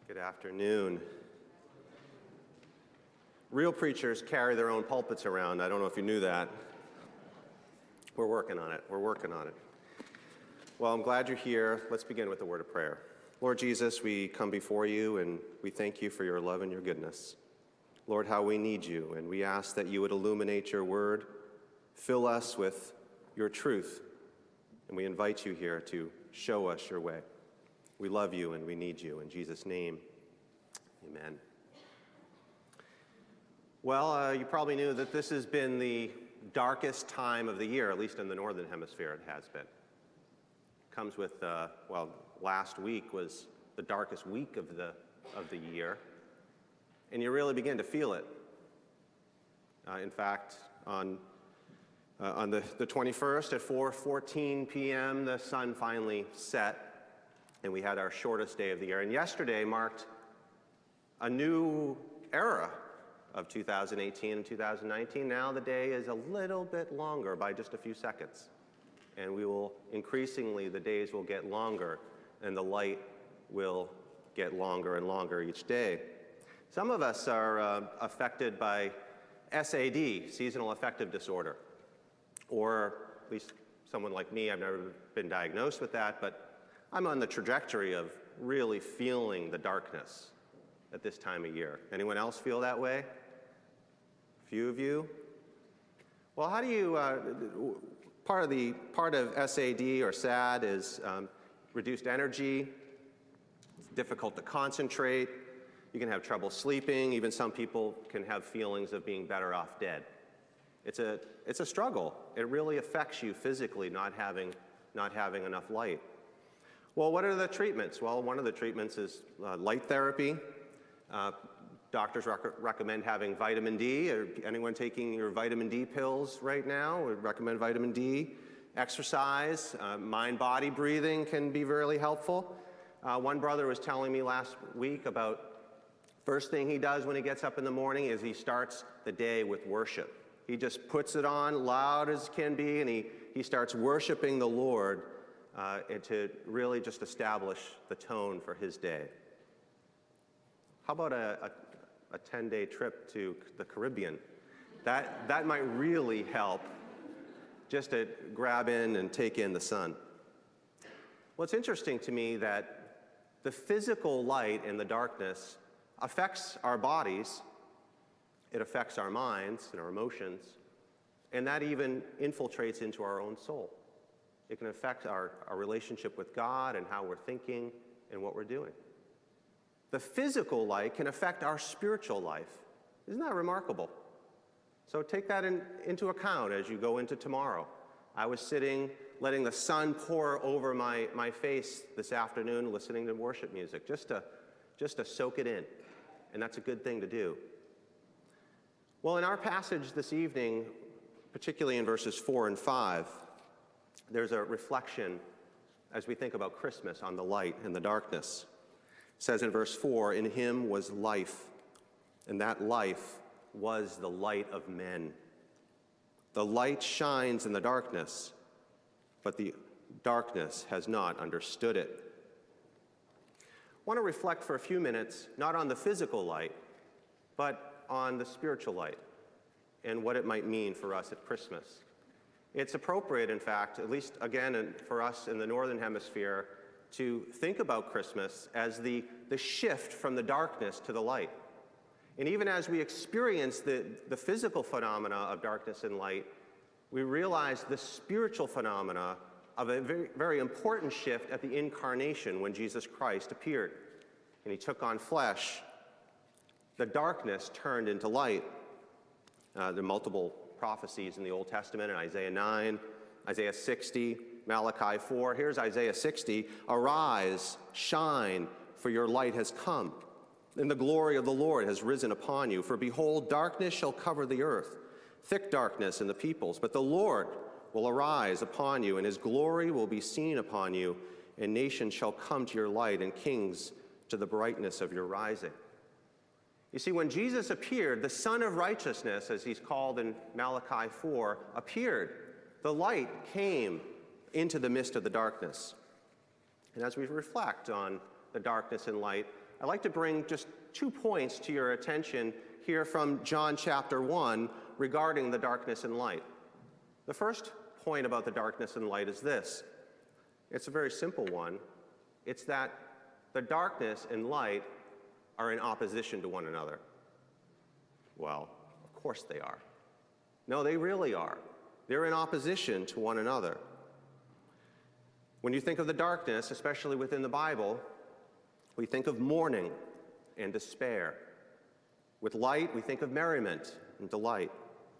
Good afternoon. Real preachers carry their own pulpits around. I don't know if you knew that. We're working on it. Well, I'm glad you're here. Let's begin with a word of prayer. Lord Jesus, we come before you and we thank you for your love and your goodness. Lord, how we need you, and we ask that you would illuminate your word, fill us with your truth, and we invite you here to show us your way. We love you and we need you. In Jesus' name, amen. Well, you probably knew that this has been the darkest time of the year, at least in the northern hemisphere it has been. Comes with, last week was the darkest week of the year, and you really begin to feel it. In fact, on the 21st at 4:14 p.m., the sun finally set, and we had our shortest day of the year. And yesterday marked a new era of 2018 and 2019. Now the day is a little bit longer by just a few seconds. And the days will get longer, and the light will get longer and longer each day. Some of us are affected by SAD, seasonal affective disorder, or at least someone like me. I've never been diagnosed with that, but I'm on the trajectory of really feeling the darkness at this time of year. Anyone else feel that way? A few of you? Well, how do you, part of SAD or SAD is reduced energy. It's difficult to concentrate. You can have trouble sleeping. Even some people can have feelings of being better off dead. It's a struggle. It really affects you physically, not having enough light. Well, what are the treatments? Well, one of the treatments is light therapy. Doctors recommend having vitamin D. Anyone taking your vitamin D pills right now would recommend vitamin D. Exercise, mind-body breathing can be really helpful. One brother was telling me last week about first thing he does when he gets up in the morning is he starts the day with worship. He just puts it on loud as can be, and he starts worshiping the Lord and to really just establish the tone for his day. How about a 10-day trip to the Caribbean? That might really help, just to grab in and take in the sun. Well, it's interesting to me that the physical light and the darkness affects our bodies, it affects our minds and our emotions, and that even infiltrates into our own soul. It can affect our relationship with God and how we're thinking and what we're doing. The physical light can affect our spiritual life. Isn't that remarkable? So take that into account as you go into tomorrow. I was sitting, letting the sun pour over my face this afternoon, listening to worship music, just to soak it in. And that's a good thing to do. Well, in our passage this evening, particularly in verses 4 and 5, there's a reflection as we think about Christmas on the light and the darkness. It says in verse 4, "In him was life, and that life was the light of men. The light shines in the darkness, but the darkness has not understood it." I want to reflect for a few minutes, not on the physical light, but on the spiritual light and what it might mean for us at Christmas. It's appropriate, in fact, at least again for us in the Northern Hemisphere, to think about Christmas as the shift from the darkness to the light. And even as we experience the physical phenomena of darkness and light, we realize the spiritual phenomena of a very, very important shift at the incarnation when Jesus Christ appeared and he took on flesh. The darkness turned into light. There are multiple prophecies in the Old Testament, in Isaiah 9, Isaiah 60, Malachi 4. Here's Isaiah 60. "Arise, shine, for your light has come, and the glory of the Lord has risen upon you. For behold, darkness shall cover the earth, thick darkness in the peoples. But the Lord will arise upon you, and his glory will be seen upon you, and nations shall come to your light, and kings to the brightness of your rising." You see, when Jesus appeared, the Son of Righteousness, as he's called in Malachi 4, appeared. The light came into the midst of the darkness. And as we reflect on the darkness and light, I'd like to bring just 2 points to your attention here from John chapter 1 regarding the darkness and light. The first point about the darkness and light is this. It's a very simple one. It's that the darkness and light are in opposition to one another. Well, of course they are. No, they really are. They're in opposition to one another. When you think of the darkness, especially within the Bible, we think of mourning and despair. With light, we think of merriment and delight.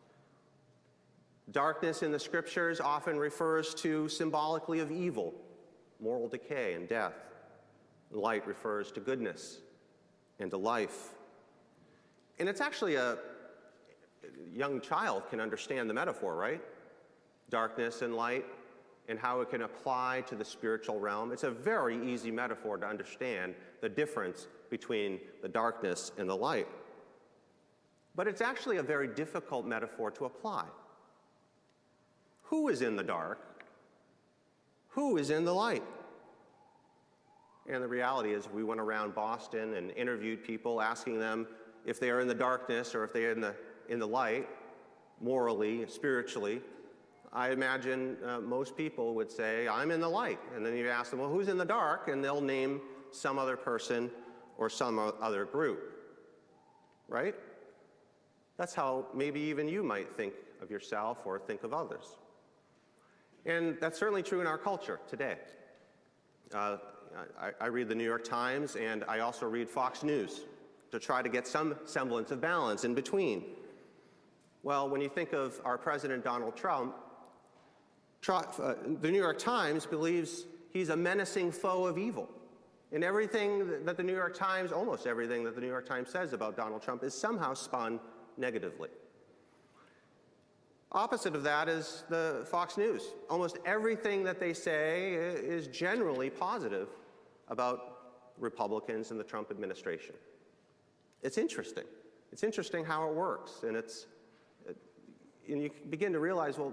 Darkness in the scriptures often refers to symbolically of evil, moral decay and death. Light refers to goodness and to life. And it's actually a young child can understand the metaphor, right? Darkness and light and how it can apply to the spiritual realm. It's a very easy metaphor to understand the difference between the darkness and the light. But it's actually a very difficult metaphor to apply. Who is in the dark? Who is in the light? And the reality is we went around Boston and interviewed people, asking them if they are in the darkness or if they are in the light, morally, spiritually. I imagine most people would say, I'm in the light. And then you ask them, well, who's in the dark? And they'll name some other person or some other group, right? That's how maybe even you might think of yourself or think of others. And that's certainly true in our culture today. I read the New York Times, and I also read Fox News to try to get some semblance of balance in between. Well, when you think of our President Donald Trump, the New York Times believes he's a menacing foe of evil. And everything that the New York Times, almost everything that the New York Times says about Donald Trump is somehow spun negatively. Opposite of that is the Fox News. Almost everything that they say is generally positive about Republicans and the Trump administration. It's interesting. It's interesting how it works. And you begin to realize, well,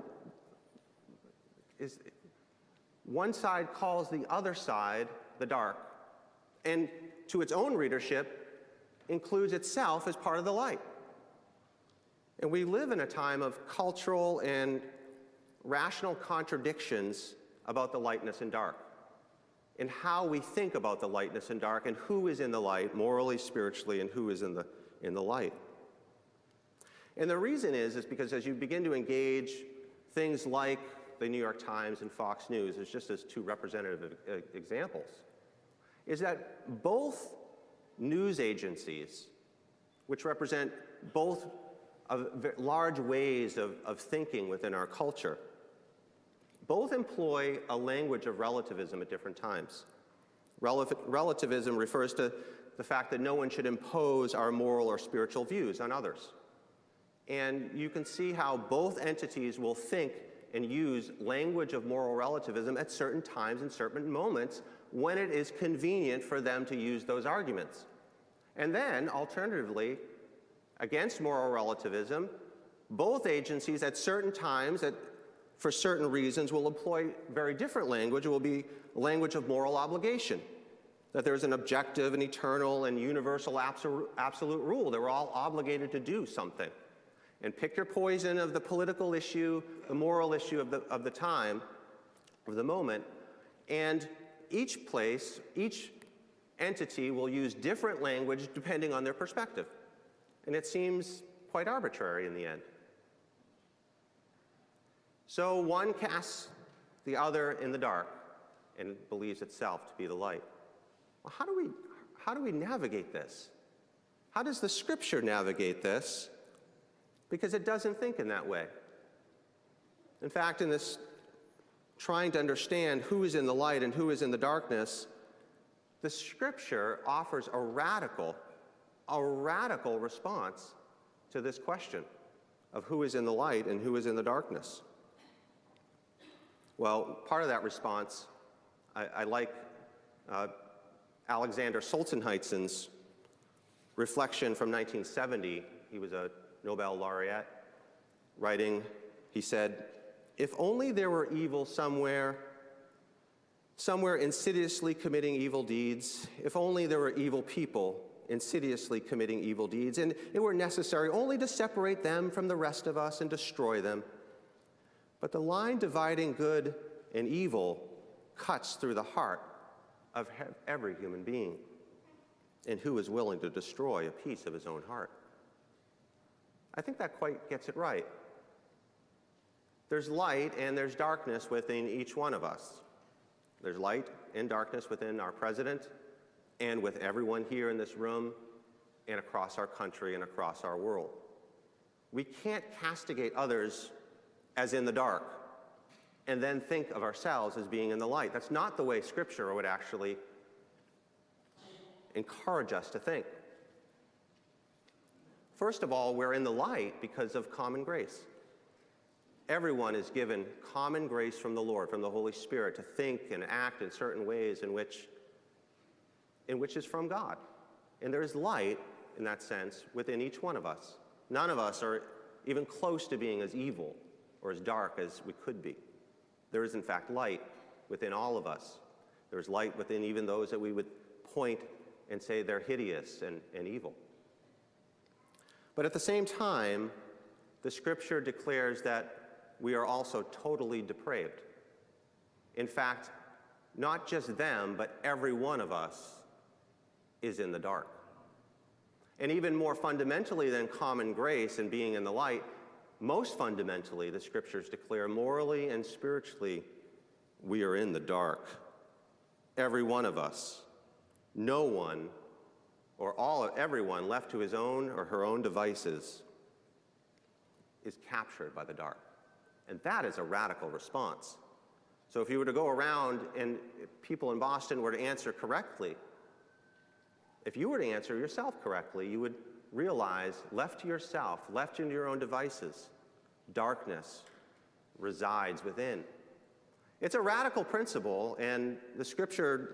one side calls the other side the dark, and to its own readership includes itself as part of the light. And we live in a time of cultural and rational contradictions about the lightness and dark, and how we think about the lightness and dark, and who is in the light, morally, spiritually, and who is in the light. And the reason is because as you begin to engage things like the New York Times and Fox News, as just as 2 representative examples, is that both news agencies, which represent both large ways of thinking within our culture, both employ a language of relativism at different times. Relativism refers to the fact that no one should impose our moral or spiritual views on others. And you can see how both entities will think and use language of moral relativism at certain times and certain moments when it is convenient for them to use those arguments. And then, alternatively, against moral relativism, both agencies at certain times, for certain reasons, will employ very different language. It will be language of moral obligation, that there's an objective and eternal and universal absolute rule, that we're all obligated to do something. And pick your poison of the political issue, the moral issue of the time, of the moment, and each entity will use different language depending on their perspective. And it seems quite arbitrary in the end. So one casts the other in the dark and believes itself to be the light. Well, how do we navigate this? How does the Scripture navigate this? Because it doesn't think in that way. In fact, in this trying to understand who is in the light and who is in the darkness, the Scripture offers a radical response to this question of who is in the light and who is in the darkness. Well, part of that response, I like Alexander Solzhenitsyn's reflection from 1970. He was a Nobel laureate. Writing, he said, "If only there were evil somewhere, somewhere insidiously committing evil deeds, if only there were evil people insidiously committing evil deeds, and it were necessary only to separate them from the rest of us and destroy them. But the line dividing good and evil cuts through the heart of every human being, and who is willing to destroy a piece of his own heart? I think that quite gets it right. There's light and there's darkness within each one of us. There's light and darkness within our president and with everyone here in this room and across our country and across our world. We can't castigate others as in the dark and then think of ourselves as being in the light. That's not the way Scripture would actually encourage us to think. First of all, we're in the light because of common grace. Everyone is given common grace from the Lord, from the Holy Spirit, to think and act in certain ways in which is from God. And there is light, in that sense, within each one of us. None of us are even close to being as evil or as dark as we could be. There is, in fact, light within all of us. There is light within even those that we would point and say they're hideous and evil. But at the same time, the Scripture declares that we are also totally depraved. In fact, not just them, but every one of us is in the dark. And even more fundamentally than common grace and being in the light, most fundamentally, the Scriptures declare morally and spiritually, we are in the dark. Every one of us. No one or everyone left to his own or her own devices is captured by the dark. And that is a radical response. So if you were to go around and people in Boston were to answer correctly, if you were to answer yourself correctly, you would realize, left to yourself, left into your own devices, darkness resides within. It's a radical principle, and the Scripture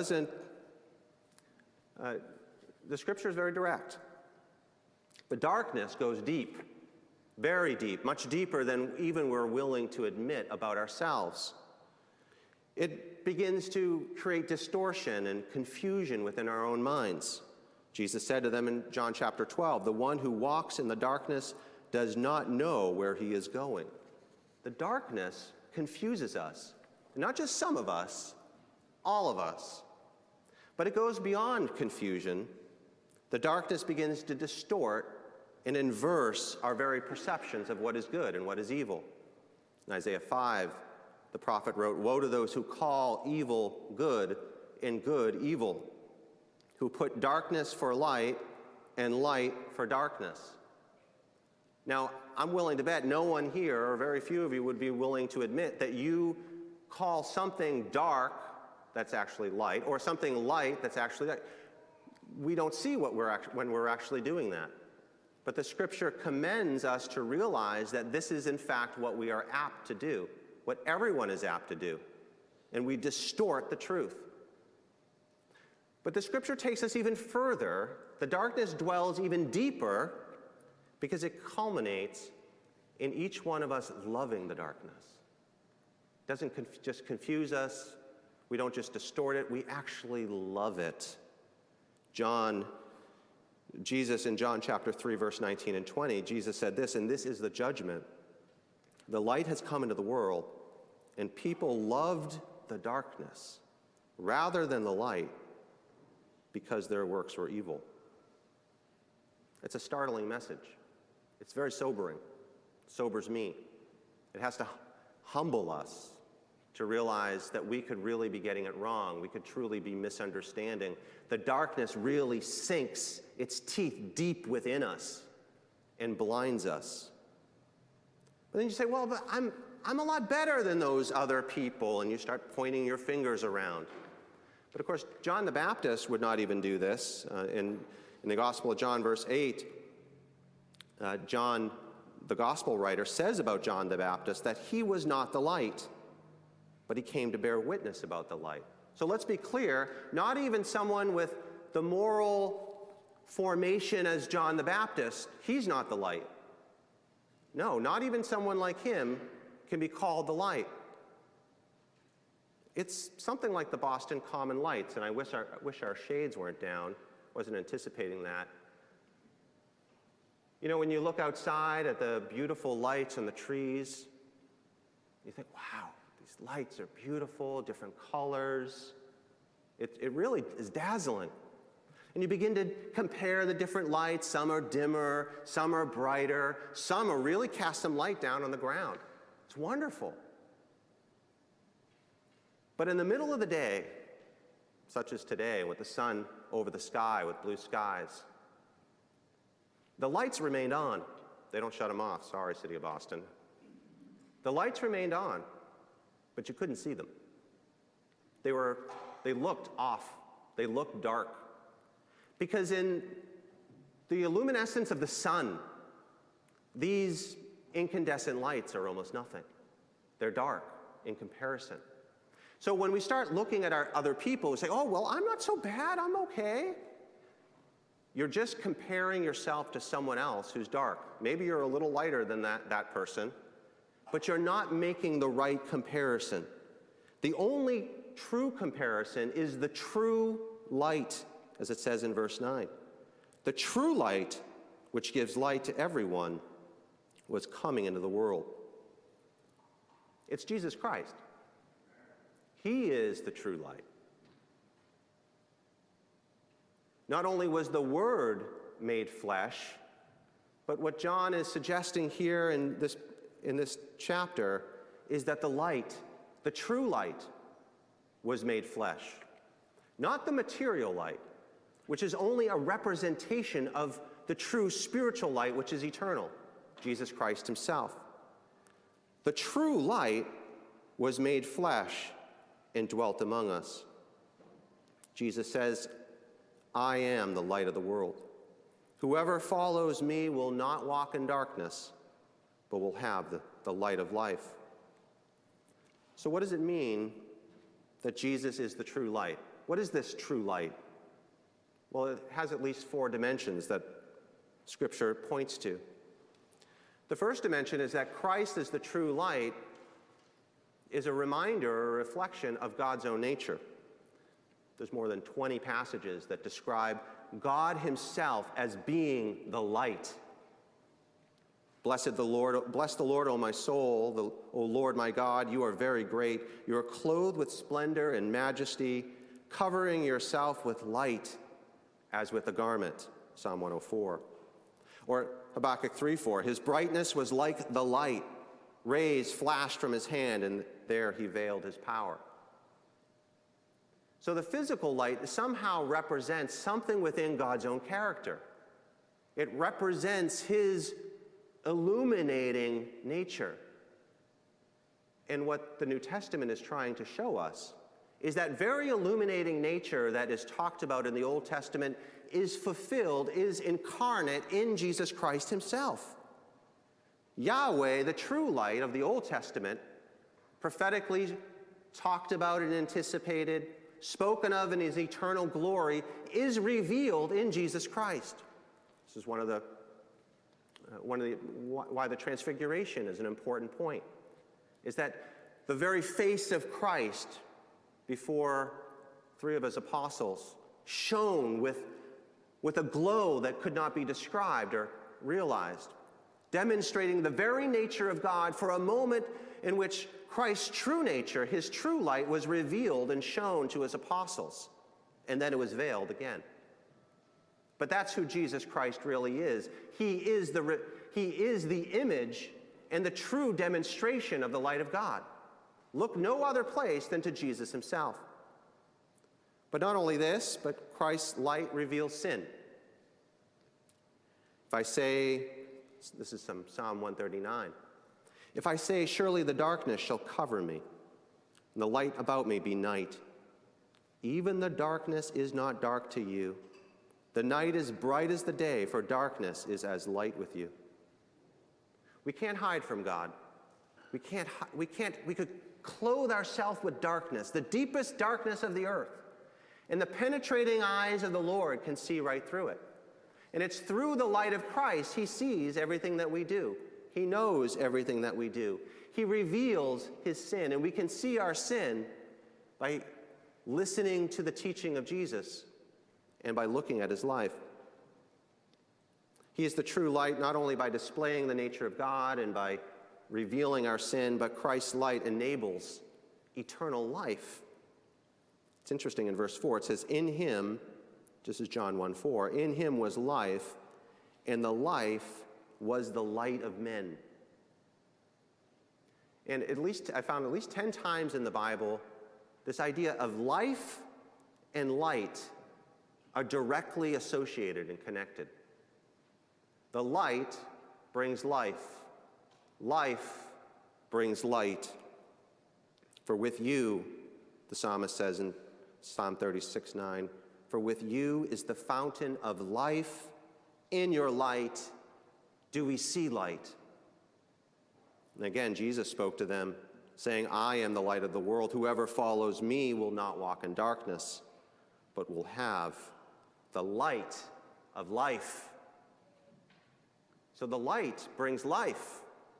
is very direct. The darkness goes deep. Very deep, much deeper than even we're willing to admit about ourselves. It begins to create distortion and confusion within our own minds. Jesus said to them in John chapter 12, "The one who walks in the darkness does not know where he is going." The darkness confuses us. Not just some of us, all of us. But it goes beyond confusion. The darkness begins to distort and inverse our very perceptions of what is good and what is evil. In Isaiah 5, the prophet wrote, "Woe to those who call evil good and good evil, who put darkness for light and light for darkness." Now, I'm willing to bet no one here, or very few of you, would be willing to admit that you call something dark that's actually light, or something light that's actually light. We don't see when we're actually doing that. But the Scripture commends us to realize that this is in fact what we are apt to do, what everyone is apt to do, and we distort the truth. But the Scripture takes us even further. The darkness dwells even deeper because it culminates in each one of us loving the darkness. It doesn't just confuse us. We don't just distort it. We actually love it. Jesus in John chapter 3, verse 19 and 20, Jesus said this, "And this is the judgment. The light has come into the world, and people loved the darkness rather than the light because their works were evil." It's a startling message. It's very sobering. It sobers me. It has to humble us to realize that we could really be getting it wrong. We could truly be misunderstanding. The darkness really sinks its teeth deep within us and blinds us. But then you say, "Well, but I'm a lot better than those other people," and you start pointing your fingers around. But of course, John the Baptist would not even do this. In the Gospel of John, verse 8, John, the Gospel writer, says about John the Baptist that he was not the light, but he came to bear witness about the light. So let's be clear, not even someone with the moral formation as John the Baptist, he's not the light. No, not even someone like him can be called the light. It's something like the Boston Common Lights, and I wish our shades weren't down. Wasn't anticipating that. You know, when you look outside at the beautiful lights and the trees, you think, wow, these lights are beautiful, different colors. It really is dazzling. And you begin to compare the different lights. Some are dimmer, some are brighter, some are really cast some light down on the ground. It's wonderful. But in the middle of the day, such as today, with the sun over the sky, with blue skies, the lights remained on. They don't shut them off. Sorry, City of Boston. The lights remained on, but you couldn't see them. They looked off. They looked dark. Because in the luminescence of the sun, these incandescent lights are almost nothing. They're dark in comparison. So when we start looking at our other people, we say, oh, well, I'm not so bad, I'm okay. You're just comparing yourself to someone else who's dark. Maybe you're a little lighter than that person, but you're not making the right comparison. The only true comparison is the true light, as it says in verse 9. The true light, which gives light to everyone, was coming into the world. It's Jesus Christ. He is the true light. Not only was the Word made flesh, but what John is suggesting here in this chapter is that the light, the true light, was made flesh. Not the material light, which is only a representation of the true spiritual light, which is eternal, Jesus Christ himself. The true light was made flesh and dwelt among us. Jesus says, I am the light of the world. Whoever follows me will not walk in darkness, but will have the light of life. So what does it mean that Jesus is the true light? What is this true light? Well, it has at least 4 dimensions that Scripture points to. The first dimension is that Christ as the true light is a reminder or a reflection of God's own nature. There's more than 20 passages that describe God himself as being the light. Bless the Lord, O my soul, O Lord my God, you are very great. You are clothed with splendor and majesty, covering yourself with light as with a garment, Psalm 104. Or Habakkuk 3:4, his brightness was like the light. Rays flashed from his hand, and there he veiled his power. So the physical light somehow represents something within God's own character. It represents his illuminating nature. And what the New Testament is trying to show us is that very illuminating nature that is talked about in the Old Testament is fulfilled, is incarnate in Jesus Christ himself. Yahweh, the true light of the Old Testament, prophetically talked about and anticipated, spoken of in his eternal glory, is revealed in Jesus Christ. This is why the Transfiguration is an important point, is that the very face of Christ before 3 of his apostles shone with a glow that could not be described or realized, demonstrating the very nature of God for a moment in which Christ's true nature, his true light, was revealed and shown to his apostles, and then it was veiled again. But that's who Jesus Christ really is. He is the image and the true demonstration of the light of God. Look no other place than to Jesus himself. But not only this, but Christ's light reveals sin. If I say, this is from Psalm 139, if I say, surely the darkness shall cover me, and the light about me be night, even the darkness is not dark to you. The night is bright as the day, for darkness is as light with you. We can't hide from God. We could clothe ourselves with darkness, the deepest darkness of the earth. And the penetrating eyes of the Lord can see right through it. And it's through the light of Christ he sees everything that we do. He knows everything that we do. He reveals his sin, and we can see our sin by listening to the teaching of Jesus and by looking at his life. He is the true light, not only by displaying the nature of God and by revealing our sin, but Christ's light enables eternal life. It's interesting in verse 4, it says, in him, just as John 1:4, in him was life, and the life was the light of men. And I found at least 10 times in the Bible, this idea of life and light are directly associated and connected. The light brings life. Life brings light. For with you, the psalmist says in Psalm 36:9, for with you is the fountain of life. In your light do we see light. And again, Jesus spoke to them, saying, I am the light of the world. Whoever follows me will not walk in darkness, but will have the light of life. So the light brings life,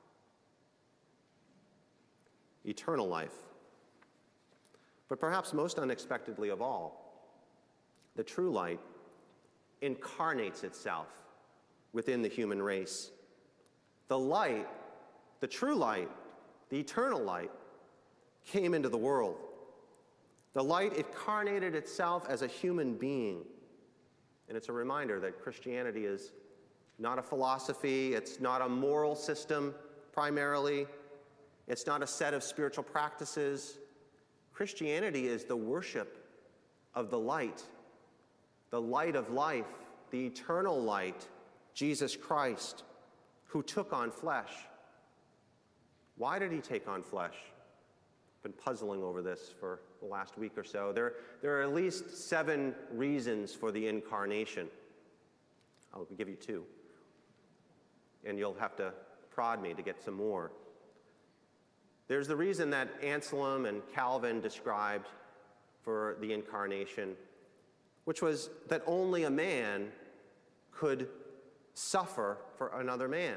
eternal life. But perhaps most unexpectedly of all, the true light incarnates itself within the human race. The light, the true light, the eternal light, came into the world. The light incarnated itself as a human being. And it's a reminder that Christianity is not a philosophy, it's not a moral system primarily, it's not a set of spiritual practices. Christianity is the worship of the light of life, the eternal light, Jesus Christ, who took on flesh. Why did he take on flesh? I've been puzzling over this for the last week or so. There are at least 7 reasons for the incarnation. I'll give you 2. And you'll have to prod me to get some more. There's the reason that Anselm and Calvin described for the incarnation, which was that only a man could suffer for another man.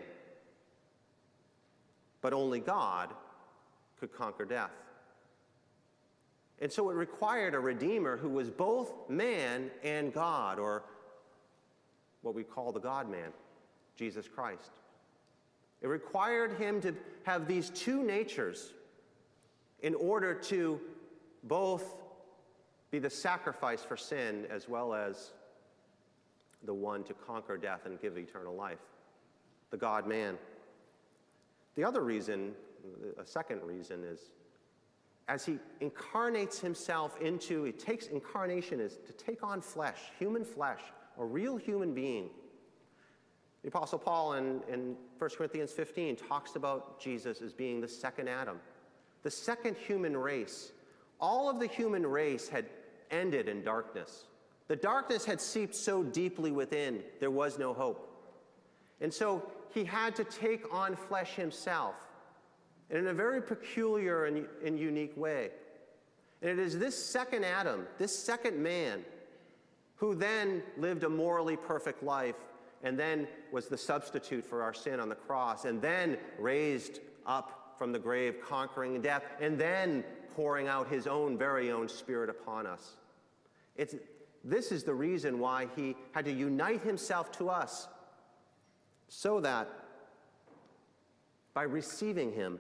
But only God could conquer death. And so it required a Redeemer who was both man and God, or what we call the God-man, Jesus Christ. It required him to have these 2 natures in order to both be the sacrifice for sin as well as the one to conquer death and give eternal life, the God-man. The other reason, a second reason, is as he incarnates himself into, incarnation is to take on flesh, human flesh, a real human being. The Apostle Paul in 1 Corinthians 15 talks about Jesus as being the second Adam, the second human race. All of the human race had ended in darkness. The darkness had seeped so deeply within, there was no hope. And so he had to take on flesh himself, and in a very peculiar and unique way. And it is this second Adam, this second man, who then lived a morally perfect life, and then was the substitute for our sin on the cross, and then raised up from the grave, conquering death, and then pouring out his own very own Spirit upon us. This is the reason why he had to unite himself to us, so that by receiving him,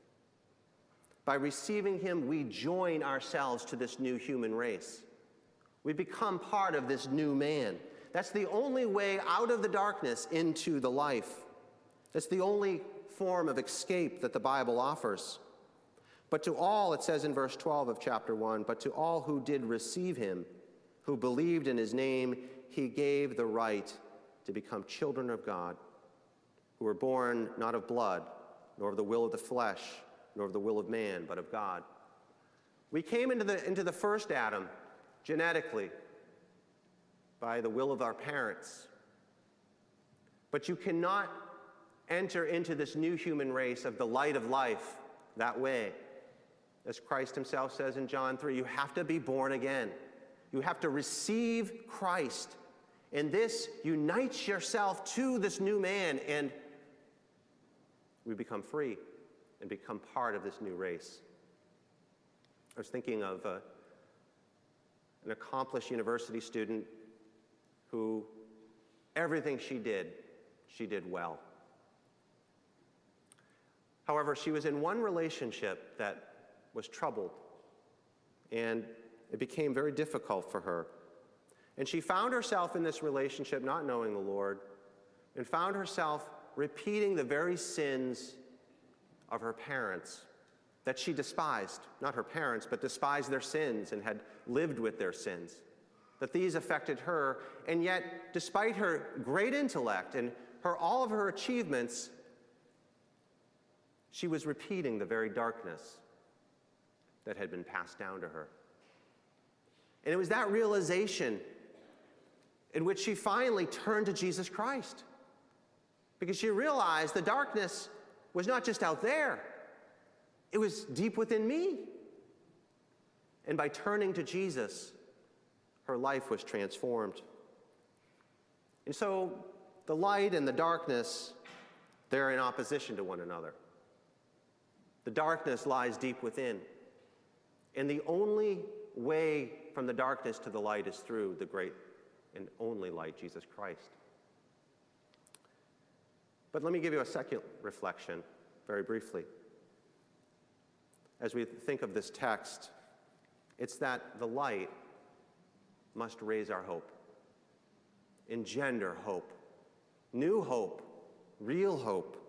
we join ourselves to this new human race. We become part of this new man. That's the only way out of the darkness into the life. That's the only form of escape that the Bible offers. But to all, it says in verse 12 of chapter 1, but to all who did receive him, who believed in his name, he gave the right to become children of God, who were born not of blood, nor of the will of the flesh, nor of the will of man, but of God. We came into the first Adam genetically by the will of our parents. But you cannot enter into this new human race of the light of life that way. As Christ himself says in John 3, you have to be born again. You have to receive Christ. And this unites yourself to this new man, and we become free and become part of this new race. I was thinking of an accomplished university student who everything she did well. However, she was in one relationship that was troubled, and it became very difficult for her. And she found herself in this relationship not knowing the Lord, and found herself repeating the very sins of her parents that she despised. Not her parents, but despised their sins and had lived with their sins. That these affected her, and yet, despite her great intellect and all of her achievements, she was repeating the very darkness that had been passed down to her. And it was that realization in which she finally turned to Jesus Christ, because she realized the darkness was not just out there, it was deep within me. And by turning to Jesus, her life was transformed. And so the light and the darkness, they're in opposition to one another. The darkness lies deep within. And the only way from the darkness to the light is through the great and only light, Jesus Christ. But let me give you a second reflection, very briefly. As we think of this text, it's that the light must raise our hope, engender hope, new hope, real hope.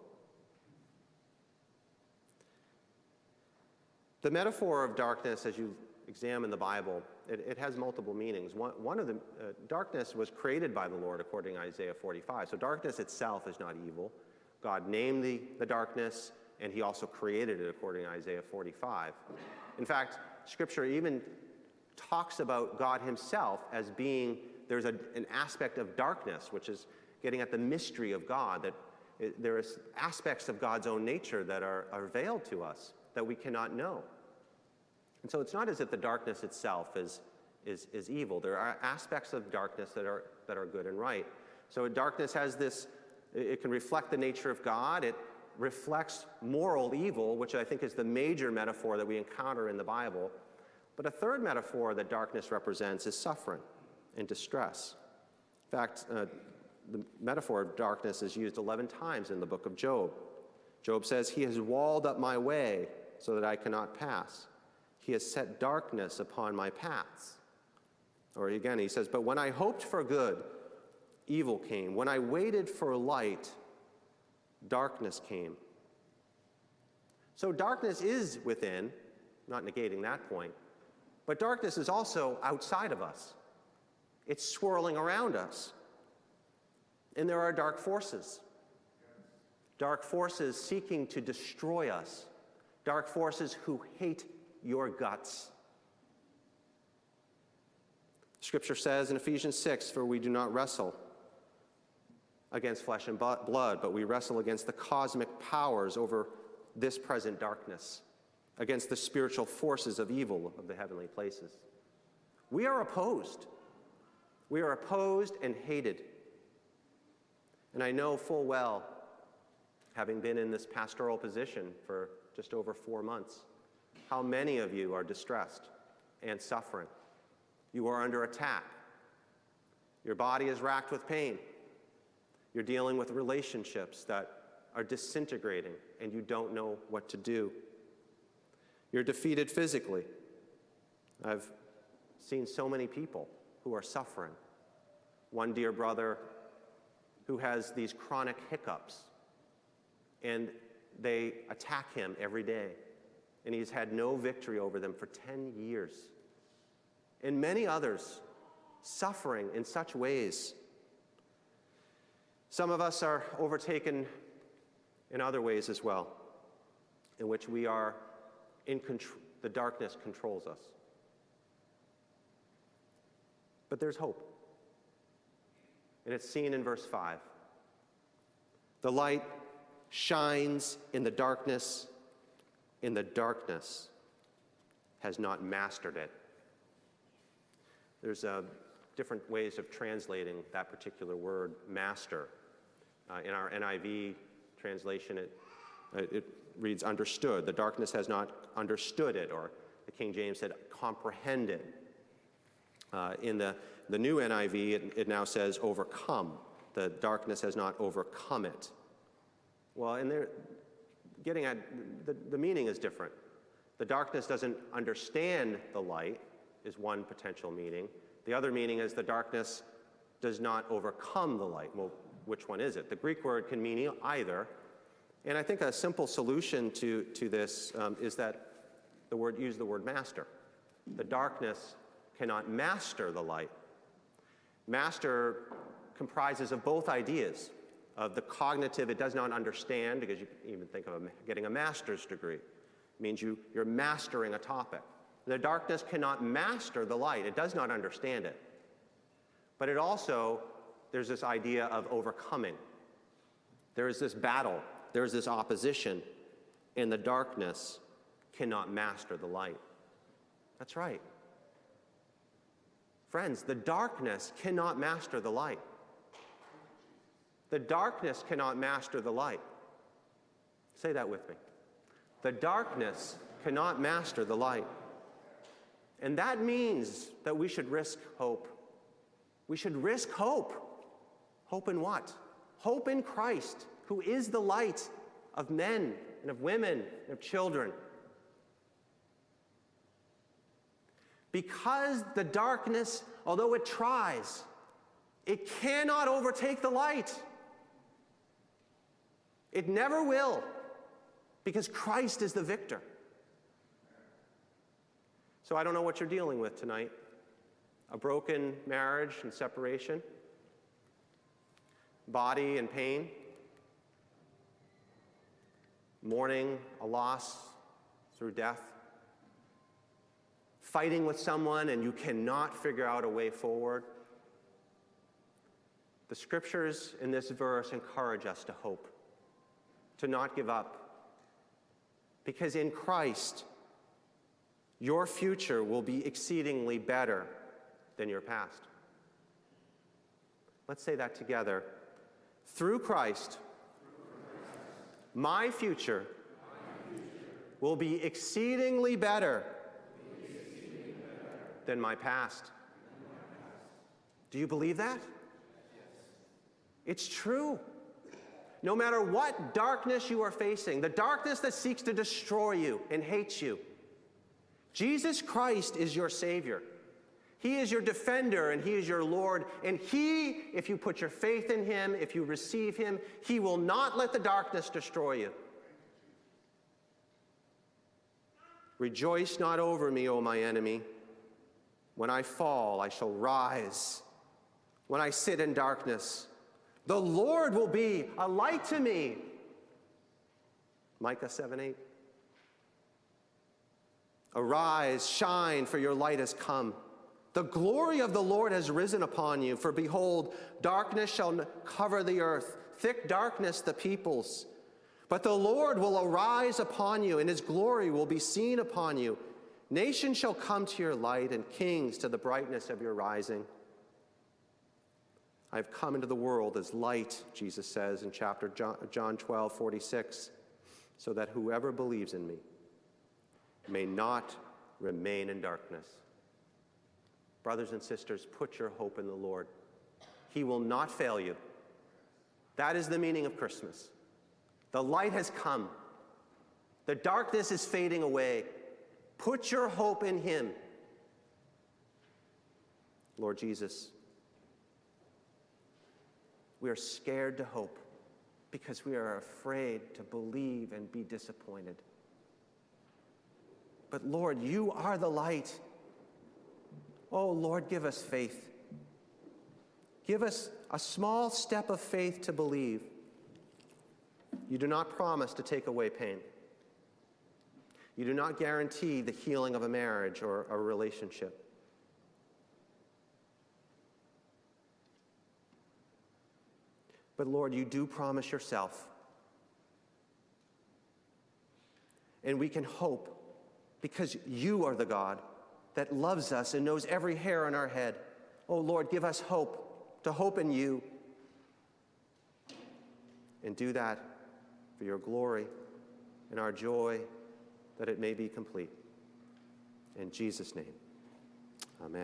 The metaphor of darkness, as you examine the Bible, it has multiple meanings. One of the darkness was created by the Lord, according to Isaiah 45. So darkness itself is not evil. God named the darkness, and he also created it, according to Isaiah 45. In fact, Scripture even talks about God himself as being, there's an aspect of darkness, which is getting at the mystery of God, that there is aspects of God's own nature that are veiled to us, that we cannot know. And so it's not as if the darkness itself is evil. There are aspects of darkness that are good and right. So darkness has this, it can reflect the nature of God. It reflects moral evil, which I think is the major metaphor that we encounter in the Bible. But a third metaphor that darkness represents is suffering and distress. In fact, the metaphor of darkness is used 11 times in the book of Job. Job says, "He has walled up my way so that I cannot pass. He has set darkness upon my paths." Or again, he says, "But when I hoped for good, evil came. When I waited for light, darkness came." So darkness is within, not negating that point, but darkness is also outside of us. It's swirling around us. And there are dark forces seeking to destroy us, dark forces who hate your guts. Scripture says in Ephesians 6, "For we do not wrestle against flesh and blood, but we wrestle against the cosmic powers over this present darkness, against the spiritual forces of evil of the heavenly places." We are opposed. We are opposed and hated. And I know full well, having been in this pastoral position for just over 4 months, how many of you are distressed and suffering. You are under attack. Your body is racked with pain. You're dealing with relationships that are disintegrating, and you don't know what to do. You're defeated physically. I've seen so many people who are suffering. One dear brother who has these chronic hiccups, and they attack him every day, and he's had no victory over them for 10 years. And many others suffering in such ways. Some of us are overtaken in other ways as well, in which we are in control, the darkness controls us. But there's hope. And it's seen in verse 5. The light shines in the darkness has not mastered it. There's different ways of translating that particular word, master. In our NIV translation, it reads understood. The darkness has not understood it, or the King James said comprehend it. In the new NIV, it now says overcome. The darkness has not overcome it. Well, and they're getting at, the meaning is different. The darkness doesn't understand the light, is one potential meaning. The other meaning is the darkness does not overcome the light. Well, which one is it? The Greek word can mean either. And I think a simple solution to this is that use the word master. The darkness cannot master the light. Master comprises of both ideas. Of the cognitive, it does not understand, because you can even think of getting a master's degree. It means you're mastering a topic. The darkness cannot master the light. It does not understand it. But it also, there's this idea of overcoming. There is this battle. There is this opposition. And the darkness cannot master the light. That's right. Friends, the darkness cannot master the light. The darkness cannot master the light. Say that with me. The darkness cannot master the light. And that means that we should risk hope. We should risk hope. Hope in what? Hope in Christ, who is the light of men and of women and of children. Because the darkness, although it tries, it cannot overtake the light. It never will, because Christ is the victor. So I don't know what you're dealing with tonight. A broken marriage and separation, body and pain, mourning a loss through death, fighting with someone and you cannot figure out a way forward. The scriptures in this verse encourage us to hope, to not give up, because in Christ, your future will be exceedingly better than your past. Let's say that together. Through Christ, my future will be exceedingly better than my past. Do you believe that? It's true. No matter what darkness you are facing, the darkness that seeks to destroy you and hates you, Jesus Christ is your Savior. He is your defender and He is your Lord. And He, if you put your faith in Him, if you receive Him, He will not let the darkness destroy you. Rejoice not over me, O my enemy. When I fall, I shall rise. When I sit in darkness, the Lord will be a light to me. Micah 7:8. Arise, shine, for your light has come. The glory of the Lord has risen upon you. For behold, darkness shall cover the earth, thick darkness the peoples. But the Lord will arise upon you, and His glory will be seen upon you. Nations shall come to your light, and kings to the brightness of your rising. I have come into the world as light, Jesus says in chapter John 12:46, so that whoever believes in me may not remain in darkness. Brothers and sisters, put your hope in the Lord. He will not fail you. That is the meaning of Christmas. The light has come. The darkness is fading away. Put your hope in Him. Lord Jesus, we are scared to hope because we are afraid to believe and be disappointed. But Lord, you are the light. Oh, Lord, give us faith. Give us a small step of faith to believe. You do not promise to take away pain. You do not guarantee the healing of a marriage or a relationship. But Lord, you do promise yourself. And we can hope because you are the God that loves us and knows every hair on our head. Oh Lord, give us hope, to hope in you. And do that for your glory and our joy, that it may be complete. In Jesus' name.